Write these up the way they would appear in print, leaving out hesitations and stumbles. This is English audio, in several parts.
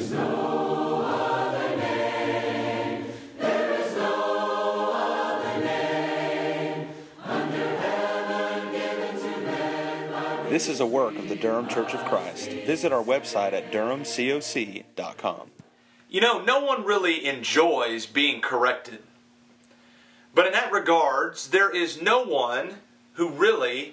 This is a work of the Durham Church of Christ. Visit our website at durhamcoc.com. You know, no one really enjoys being corrected. But in that regards, there is no one who really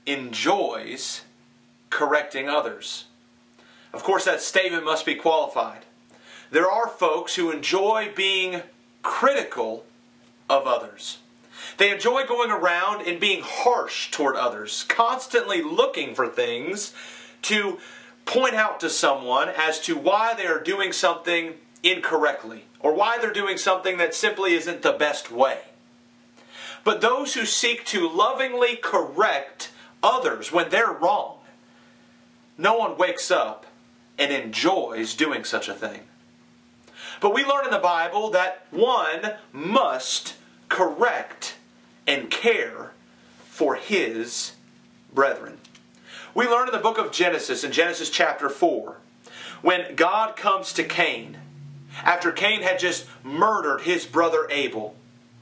enjoys correcting others. Of course, that statement must be qualified. There are folks who enjoy being critical of others. They enjoy going around and being harsh toward others, constantly looking for things to point out to someone as to why they are doing something incorrectly, or why they're doing something that simply isn't the best way. But those who seek to lovingly correct others when they're wrong, no one wakes up and enjoys doing such a thing. But we learn in the Bible that one must correct and care for his brethren. We learn in the book of Genesis, in Genesis chapter 4, when God comes to Cain, after Cain had just murdered his brother Abel.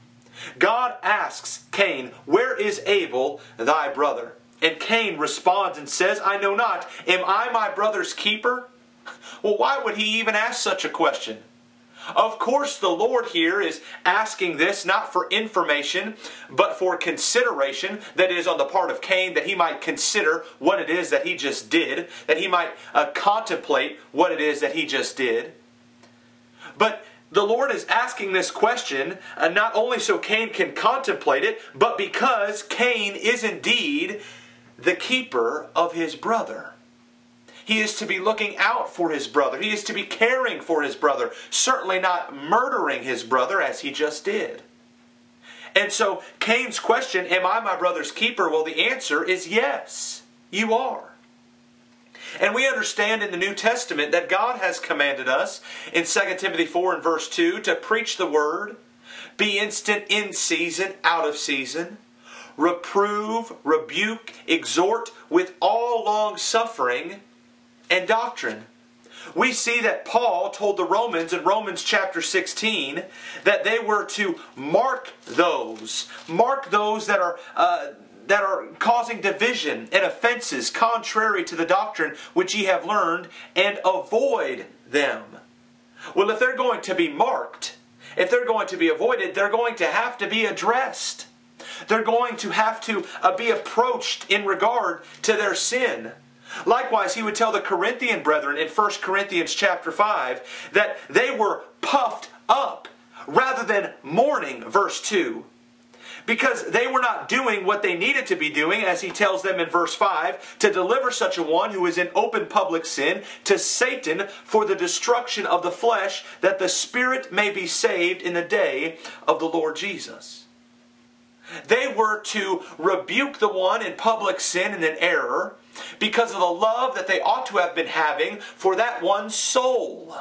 God asks Cain, "Where is Abel, thy brother?" And Cain responds and says, "I know not. Am I my brother's keeper?" Well, why would he even ask such a question? Of course, the Lord here is asking this not for information, but for consideration, that is on the part of Cain, that he might consider what it is that he just did, that he might contemplate what it is that he just did. But the Lord is asking this question not only so Cain can contemplate it, but because Cain is indeed the keeper of his brother. He is to be looking out for his brother. He is to be caring for his brother. Certainly not murdering his brother as he just did. And so Cain's question, "Am I my brother's keeper?" Well, the answer is yes, you are. And we understand in the New Testament that God has commanded us in 2 Timothy 4 and verse 2 to preach the word, be instant in season, out of season, reprove, rebuke, exhort with all long suffering and doctrine. We see that Paul told the Romans in Romans chapter 16 that they were to mark those that are causing division and offenses contrary to the doctrine which ye have learned, and avoid them. Well, if they're going to be marked, if they're going to be avoided, they're going to have to be addressed. They're going to have to be approached in regard to their sin. Likewise, he would tell the Corinthian brethren in 1 Corinthians chapter 5 that they were puffed up rather than mourning, verse 2. Because they were not doing what they needed to be doing, as he tells them in verse 5, to deliver such a one who is in open public sin to Satan for the destruction of the flesh, that the spirit may be saved in the day of the Lord Jesus. They were to rebuke the one in public sin and in error because of the love that they ought to have been having for that one's soul.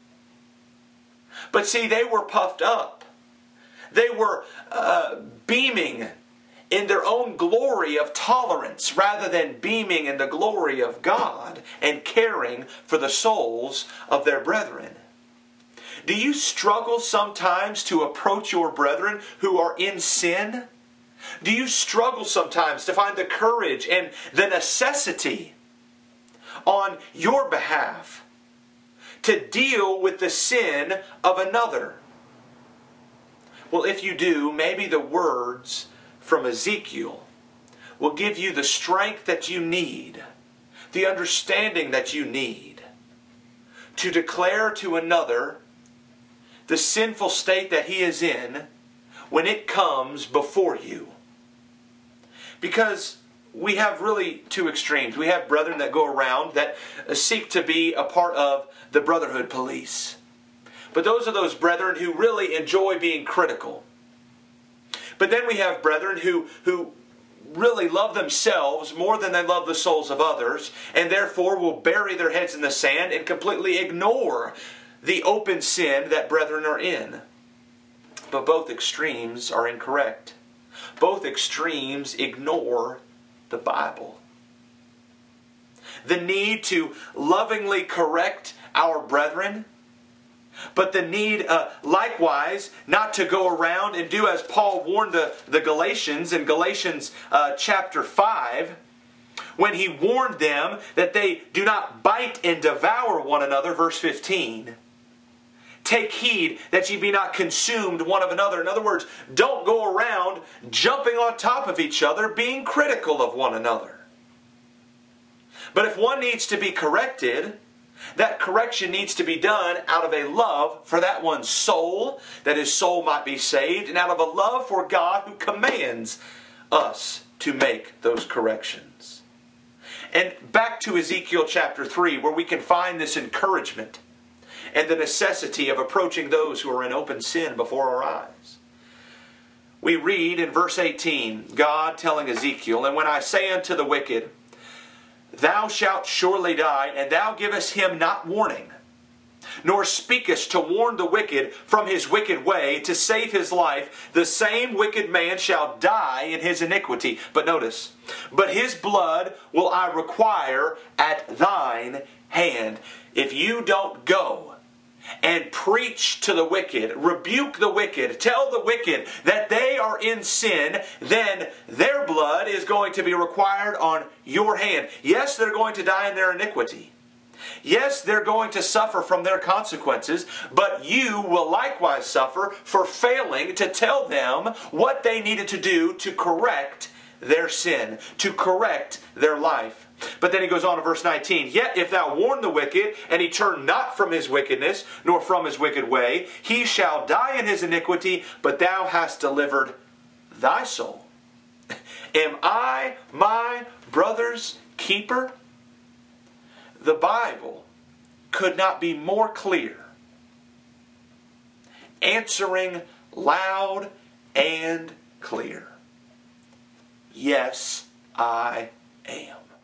But see, they were puffed up. They were beaming in their own glory of tolerance rather than beaming in the glory of God and caring for the souls of their brethren. Do you struggle sometimes to approach your brethren who are in sin? Do you struggle sometimes to find the courage and the necessity on your behalf to deal with the sin of another? Well, if you do, maybe the words from Ezekiel will give you the strength that you need, the understanding that you need to declare to another the sinful state that he is in when it comes before you. Because we have really two extremes. We have brethren that go around that seek to be a part of the brotherhood police. But those are those brethren who really enjoy being critical. But then we have brethren who really love themselves more than they love the souls of others, and therefore will bury their heads in the sand and completely ignore the open sin that brethren are in. But both extremes are incorrect. Both extremes ignore the Bible. The need to lovingly correct our brethren, but the need likewise not to go around and do as Paul warned the Galatians in Galatians chapter 5, when he warned them that they do not bite and devour one another, verse 15. Take heed that ye be not consumed one of another. In other words, don't go around jumping on top of each other, being critical of one another. But if one needs to be corrected, that correction needs to be done out of a love for that one's soul, that his soul might be saved, and out of a love for God who commands us to make those corrections. And back to Ezekiel chapter 3, where we can find this encouragement and the necessity of approaching those who are in open sin before our eyes. We read in verse 18, God telling Ezekiel, "And when I say unto the wicked, Thou shalt surely die, and thou givest him not warning, nor speakest to warn the wicked from his wicked way, to save his life, the same wicked man shall die in his iniquity." But notice, "But his blood will I require at thine hand." If you don't go and preach to the wicked, rebuke the wicked, tell the wicked that they are in sin, then their blood is going to be required on your hand. Yes, they're going to die in their iniquity. Yes, they're going to suffer from their consequences, but you will likewise suffer for failing to tell them what they needed to do to correct their sin, to correct their life. But then he goes on to verse 19, "Yet if thou warn the wicked, and he turn not from his wickedness, nor from his wicked way, he shall die in his iniquity, but thou hast delivered thy soul. Am I my brother's keeper?" The Bible could not be more clear, answering loud and clear. Yes, I am.